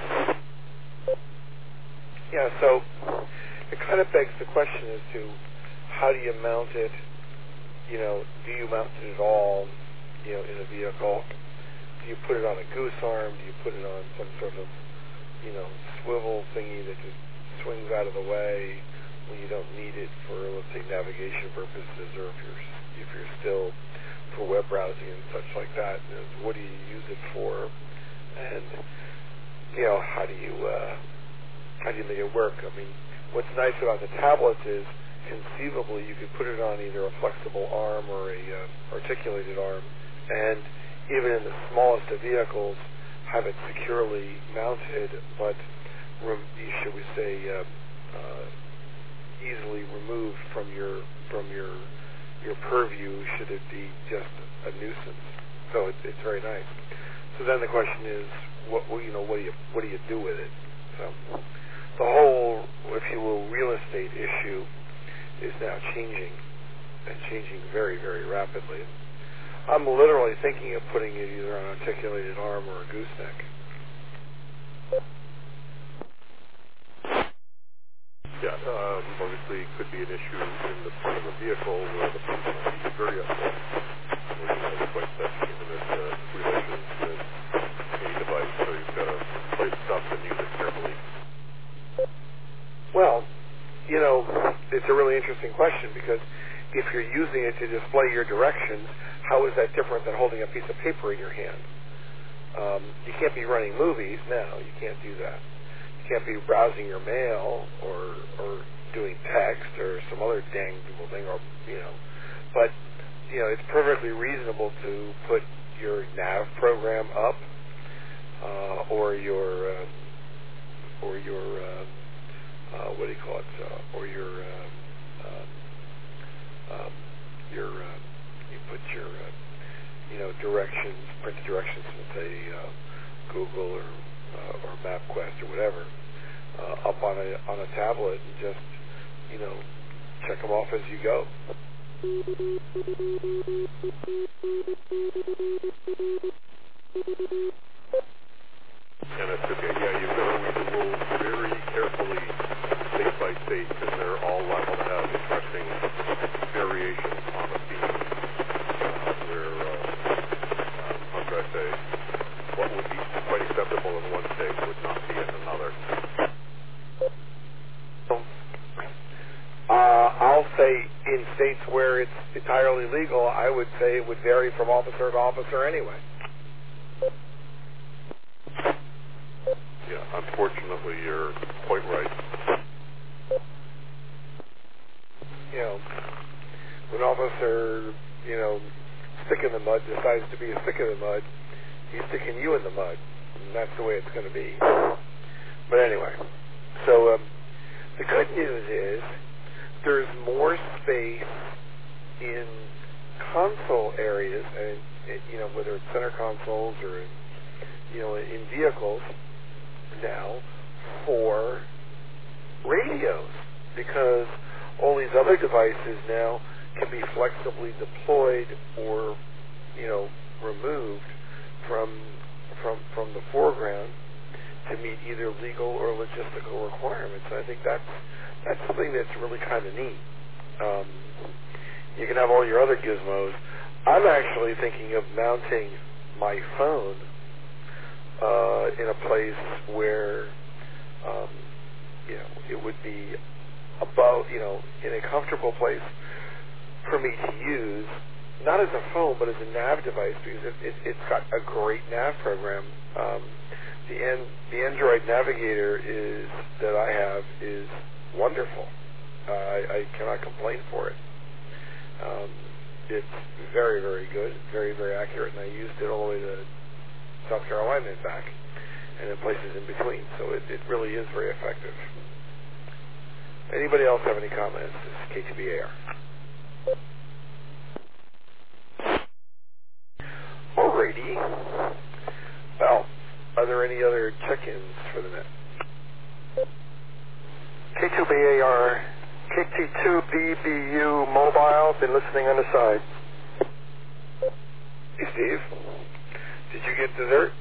Yeah, so it kind of begs the question as to how do you mount it? You know, do you mount it at all, you know, in a vehicle? Do you put it on a goose arm? Do you put it on some sort of, you know, swivel thingy that just swings out of the way when you don't need it for, let's say, navigation purposes, or if you're if you're still for web browsing and such like that. Is what do you use it for, and you know how do you uh, how do you make it work? I mean, what's nice about the tablets is conceivably you could put it on either a flexible arm or a uh, articulated arm, and even in the smallest of vehicles, have it securely mounted, but rem- should we say uh, uh, easily removed from your from your your purview should it be just a nuisance. So it, it's very nice. So then the question is, what well, you know, what do you what do you do with it? So the whole, if you will, real estate issue is now changing and changing very very rapidly. I'm literally thinking of putting it either on an articulated arm or a gooseneck. Yeah, um, obviously it could be an issue in the front of the vehicle where the person will be very upset when you have quite such intimate uh, relations with any device, so you've got to place stuff and use it carefully. Well, you know, it's a really interesting question because if you're using it to display your directions, how is that different than holding a piece of paper in your hand? Um, you can't be running movies now. You can't do that. You can't be browsing your mail or or doing text or some other dang Google thing, or you know. But you know, it's perfectly reasonable to put your nav program up uh, or your um, or your um, uh, what do you call it? Uh, or your um, um, um, your uh, you put your uh, you know directions, print directions from say uh, Google or uh, or MapQuest or whatever uh, up on a on a tablet and just you know check them off as you go. And that's okay. Yeah, you've got to read the rules very carefully, state by state, because they're all liable to have interesting variations on the theme. Uh, where, uh, um, how should I say, what would be quite acceptable in one state would not be in another. Uh, I'll say in states where it's entirely legal, I would say it would vary from officer to officer anyway. Yeah, unfortunately, you're quite right. You know, when an officer, you know, stick in the mud decides to be a stick in the mud, he's sticking you in the mud. And that's the way it's going to be. But anyway, so um, the good news is there's more space in console areas, and you know, whether it's center consoles or in, you know, in vehicles now for radios, because all these other devices now can be flexibly deployed or, you know, removed from from from the foreground to meet either legal or logistical requirements. And I think that's that's something that's really kind of neat. Um, you can have all your other gizmos. I'm actually thinking of mounting my phone uh, in a place where, um, you know, it would be above, you know, in a comfortable place for me to use, not as a phone, but as a nav device, because it, it, it's got a great nav program. Um, the, an, the Android Navigator is that I have is wonderful. Uh, I, I cannot complain for it. Um, it's very, very good, very, very accurate, and I used it all the way to South Carolina and back, and in places in between. So it, it really is very effective. Anybody else have any comments? This is K T B A R. Alrighty. Well, are there any other check-ins for the net? K two B A R, K T two B B U mobile, been listening on the side. Hey, Steve. Did you get dessert?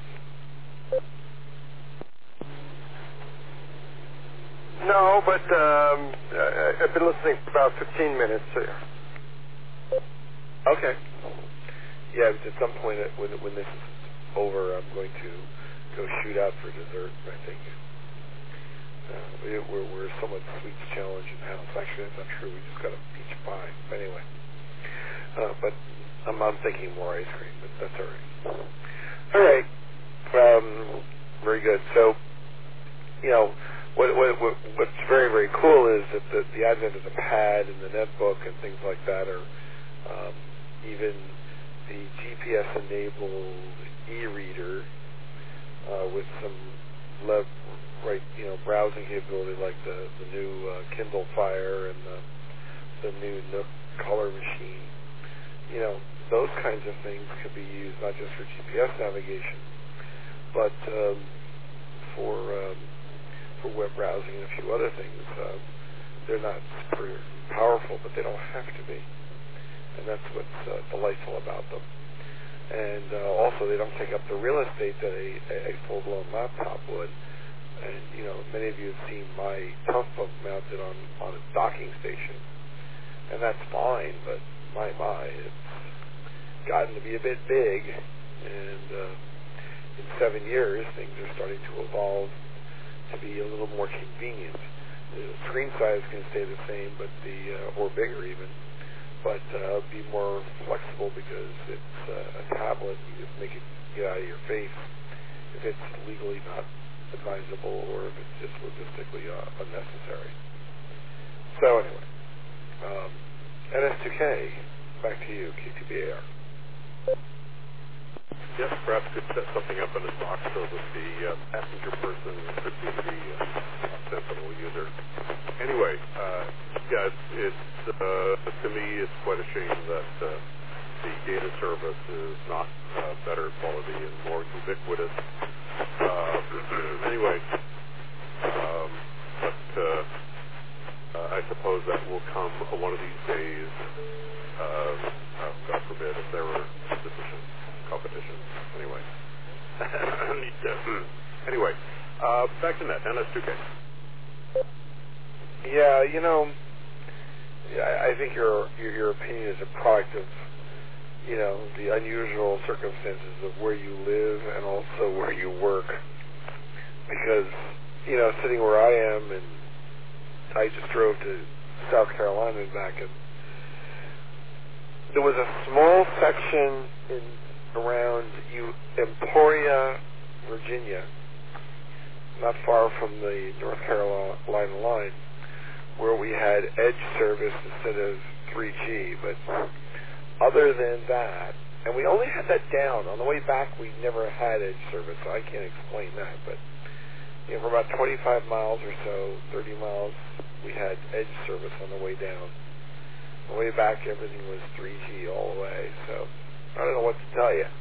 No, but um, I, I've been listening for about fifteen minutes here. Okay. Yeah, at some point when, when this is over, I'm going to go shoot out for dessert, I think. Uh, we, we're, we're somewhat sweets challenged in the house. Actually, that's not true. We just got a peach pie. But anyway. Uh, but I'm, I'm thinking more ice cream, but that's all right. All right. Um, very good. So, you know, what, what, what, what's very, very cool is that the, the advent of the pad and the netbook and things like that are um, even the G P S-enabled e-reader uh, with some lev, right, you know, browsing capability like the, the new uh, Kindle Fire and the, the new Nook color machine. You know, those kinds of things could be used not just for G P S navigation, but um, for um, for web browsing and a few other things. Uh, they're not super powerful, but they don't have to be, and that's what's uh, delightful about them. And uh, also, they don't take up the real estate that a, a full-blown laptop would. And you know, many of you have seen my Toughbook mounted on on a docking station, and that's fine, but my my, it's gotten to be a bit big, and uh, in seven years, things are starting to evolve to be a little more convenient. The screen size can stay the same, but the uh, or bigger even, but uh, be more flexible because it's uh, a tablet. You just make it get out of your face if it's legally not advisable or if it's just logistically uh, unnecessary. So anyway, um, N S two K, back to you, K T B A R. Yes, perhaps could set something up in his box so that the uh, passenger person could be the uh, sentinel user. Anyway, uh, yeah, it's, it's uh, to me, it's quite a shame that uh, the data service is not uh, better quality and more ubiquitous. Uh, anyway, um, but uh, uh, I suppose that will come one of these days. Uh, uh, God forbid if there were sufficient competition. Anyway. anyway, uh, back to net, N S two K. Yeah, you know, I, I think your, your your opinion is a product of, you know, the unusual circumstances of where you live and also where you work. Because, you know, sitting where I am, and I just drove to South Carolina and back, and there was a small section in around you, Emporia, Virginia, not far from the North Carolina line, where we had edge service instead of three G. But other than that, and we only had that down. On the way back, we never had edge service, so I can't explain that. But you know, for about twenty-five miles or so, thirty miles, we had edge service on the way down. On the way back, everything was three G all the way. So I don't know what to tell you.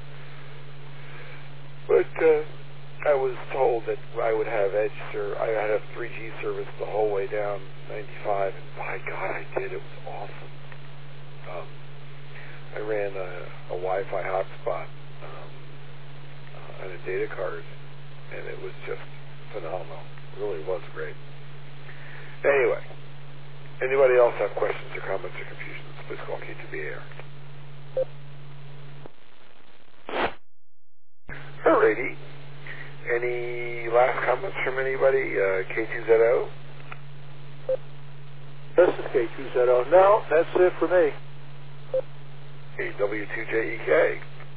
But uh, I was told that I would have edge ser- I had a three G service the whole way down ninety-five, and by God, I did. It was awesome. Um, I ran a, a Wi-Fi hotspot um, uh, on a data card, and it was just phenomenal. It really was great. Anyway, anybody else have questions or comments or confusions? Please call K T B A R. Alrighty. Any last comments from anybody? Uh, K two Z O? This is K two Z O. No, that's it for me. Hey, W two J E K.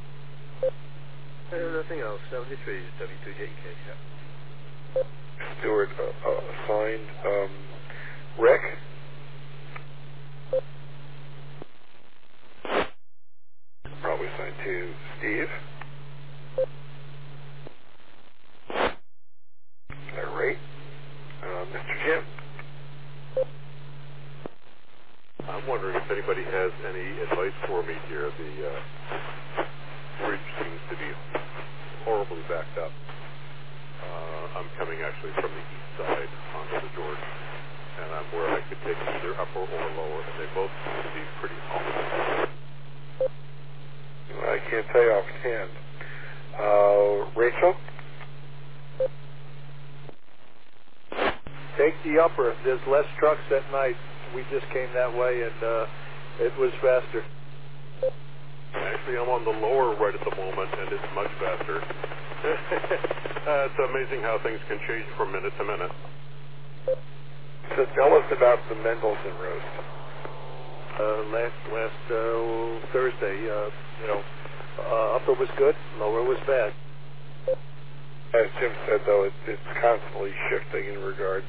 I have nothing else. seventy-three is W two J E K. Yeah. Stewart uh, uh, assigned um, Rick. Probably assigned to Steve. All right. Uh, Mister Jim. I'm wondering if anybody has any advice for me here. The uh, bridge seems to be horribly backed up. Uh, I'm coming actually from the east side onto the Jordan, and I'm where I could take either upper or lower, and they both seem to be pretty awful. I can't tell you offhand. Uh, Rachel? Take the upper. There's less trucks at night. We just came that way, and uh, it was faster. Actually, I'm on the lower right at the moment, and it's much faster. uh, it's amazing how things can change from minute to minute. So tell us about the Mendelssohn roast. uh, last last uh, Thursday. Uh, you know, uh, upper was good, lower was bad. As Jim said, though, it, it's constantly shifting in regards